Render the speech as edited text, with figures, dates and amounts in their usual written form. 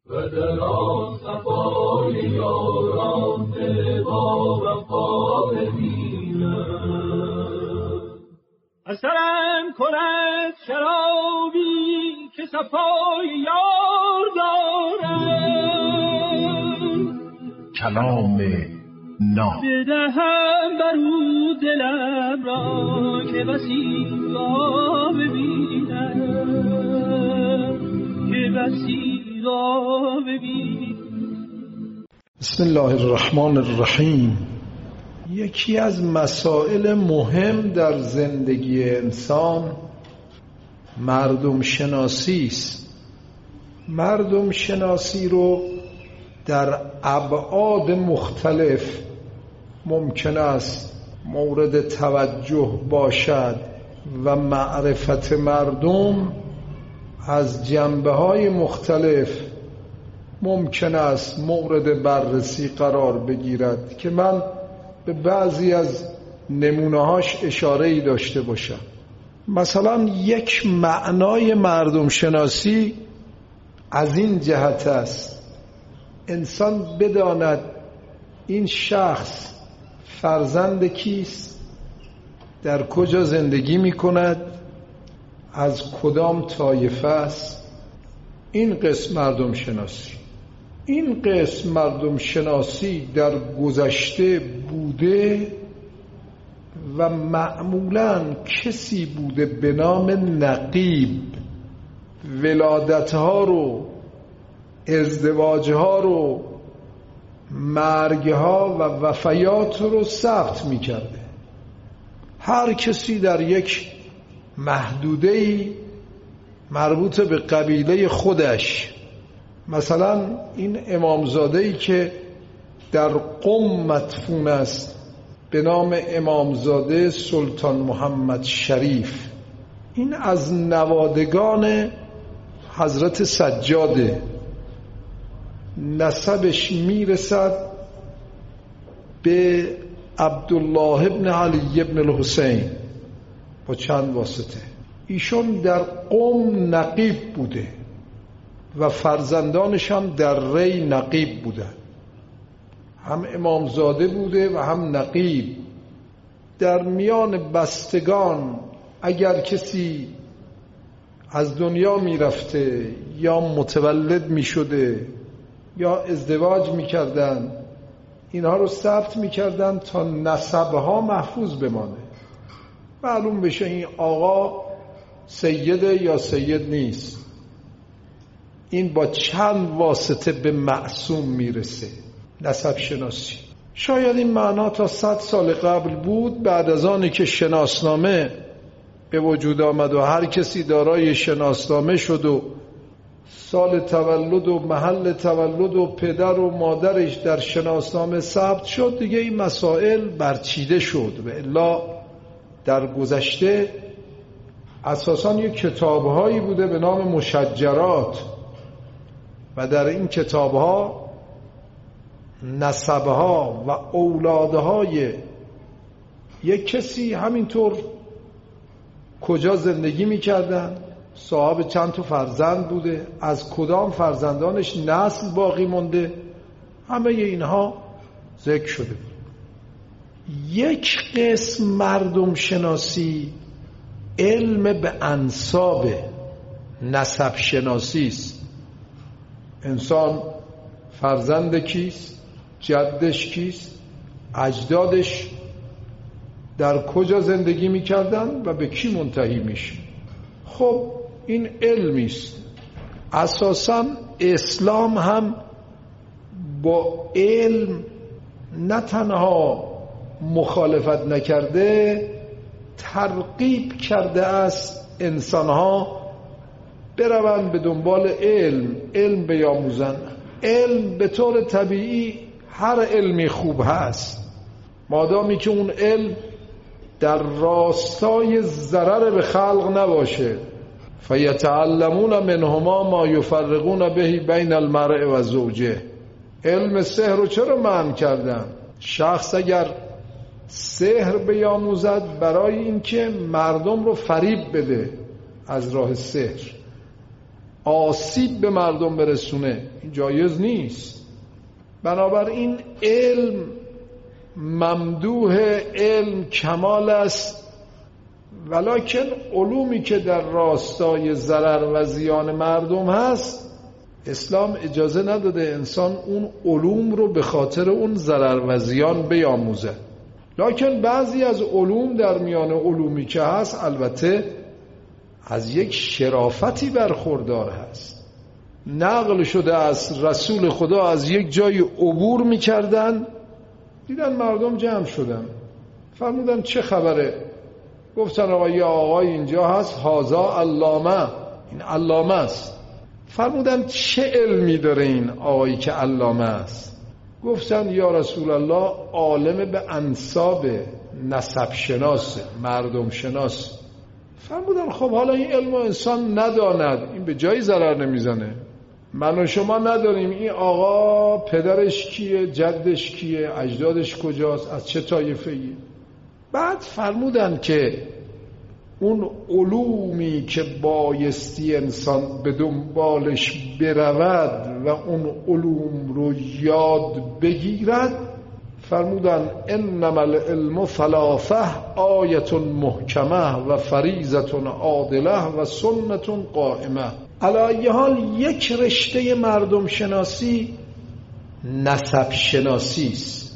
و در آن صفای یاران دل با وفا ببینم. اثرم کند شرابی که صفای یار دارم، کلام ناب بدهم برو دلم را که بسی را ببینم، که بسی را ببینم. بسم الله الرحمن الرحیم. یکی از مسائل مهم در زندگی انسان مردم شناسی است. مردم شناسی رو در ابعاد مختلف ممکن است مورد توجه باشد و معرفت مردم از جنبه‌های مختلف ممکن است مورد بررسی قرار بگیرد که من به بعضی از نمونه‌هاش اشاره‌ای داشته باشم. مثلا یک معنای مردم شناسی از این جهت است انسان بداند این شخص فرزند کیست، در کجا زندگی می کند، از کدام طایفه است. این قسم مردم شناسی. این قسم مردم شناسی در گذشته بوده و معمولاً کسی بوده به نام نقیب ولادتها رو، ازدواجها رو، مرگها و وفیات رو ثبت می کرده. هر کسی در یک محدوده‌ای مربوط به قبیله خودش، مثلا این امامزاده‌ای که در قم مدفون است به نام امامزاده سلطان محمد شریف، این از نوادگان حضرت سجاده، نسبش میرسد به عبدالله ابن علی ابن الحسین با چند واسطه. ایشون در قم نقیب بوده و فرزندانشان در ری نقیب بودند. هم امامزاده بوده و هم نقیب. در میان بستگان اگر کسی از دنیا می رفته یا متولد می شده یا ازدواج می کردن، اینها رو ثبت می کردن تا نسبها محفوظ بمانه، معلوم بشه این آقا سیده یا سید نیست. این با چند واسطه به معصوم میرسه. نسب شناسی شاید این معنا تا 100 سال قبل بود. بعد از آنی که شناسنامه به وجود آمد و هر کسی دارای شناسنامه شد و سال تولد و محل تولد و پدر و مادرش در شناسنامه ثبت شد، دیگه این مسائل برچیده شد. و الا در گذشته اساساً یک کتاب‌هایی بوده به نام مشجرات و در این کتاب‌ها نسب‌ها و اولادهای یک کسی همینطور کجا زندگی می‌کردن، صاحب چند تا فرزند بوده، از کدام فرزندانش نسل باقی مونده، همه اینها ذکر شده. یک قسم مردم شناسی علم به انساب، نسب شناسی است. انسان فرزند کیست، جدش کیست، اجدادش در کجا زندگی میکردن و به کی منتهی میشه. خب این علمی است. اساساً اسلام هم با علم نه تنها مخالفت نکرده، ترغیب کرده است انسانها بروند به دنبال علم بیاموزن. علم به طور طبیعی هر علمی خوب هست مادامی که اون علم در راستای ضرر به خلق نباشه. فیتعلمون منهما ما یفرقون به بین المرء و زوجه. علم سحر رو چرا منع کردن؟ شخص اگر سحر بیاموزد برای اینکه مردم رو فریب بده از راه سحر، آسیب به مردم برسونه، این جایز نیست. بنابراین علم ممدوح، علم کمال است، ولکن علومی که در راستای ضرر و زیان مردم هست اسلام اجازه نداده انسان اون علوم رو به خاطر اون ضرر و زیان بیاموزه. لکن بعضی از علوم در میان علومی که هست البته از یک شرافتی برخوردار هست. نقل شده از رسول خدا از یک جای عبور میکردن، دیدن مردم جمع شدن، فرمودن چه خبره؟ گفتن آقای اینجا هست، هازا علامه، این علامه است. فرمودن چه علمی داره این آقایی که علامه است؟ گفتن یا رسول الله عالم به انساب، نسب شناس، مردم شناس. فرمودن خب حالا این علم انسان نداند، این به جایی ضرر نمیزنه. من و شما نداریم این آقا پدرش کیه، جدش کیه، اجدادش کجاست، از چه طایفه‌ای. بعد فرمودن که اون علومی که بایستی انسان به دنبالش برود و اون علوم رو یاد بگیرد، فرمودن انما العلم ثلاثه آیه محکمه و فریضه عادله و سنت قائمه. علی حال یک رشته مردم شناسی نسب شناسی است.